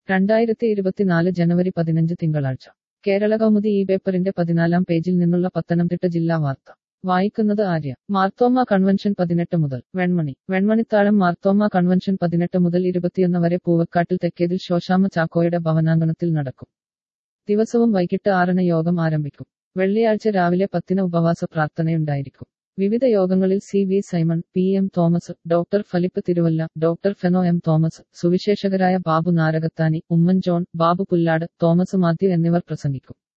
2024 ജനുവരി 15 തിങ്കളാഴ്ച കേരള കൗമുദി ഈ പേപ്പറിന്റെ 14-ാം പേജിൽ നിന്നുള്ള പത്തനംതിട്ട ജില്ലാ വാർത്ത വായിക്കുന്നത് ആര്യ. മാർത്തോമ്മ കൺവെൻഷൻ 18 മുതൽ. വെൺമണിത്താഴം മാർത്തോമ്മ കൺവെൻഷൻ 18 മുതൽ 21 വരെ പൂവക്കാട്ടിൽ തെക്കേതിൽ ശോശാമ്മ ചാക്കോയുടെ ഭവനാങ്കണത്തിൽ നടക്കും. ദിവസവും വൈകിട്ട് 6-ന് യോഗം ആരംഭിക്കും. വെള്ളിയാഴ്ച രാവിലെ 10-ന് ഉപവാസ പ്രാർത്ഥനയുണ്ടായിരിക്കും. വിവിധ യോഗങ്ങളിൽ C V Simon, P M Thomas, doctor Philip Thiruvalla, doctor Feno M Thomas, സുവിശേഷകരായ Babu Narakathani, Oommen John, Babu Pullad, Thomas Mathew എന്നിവർ പ്രസംഗിക്കും.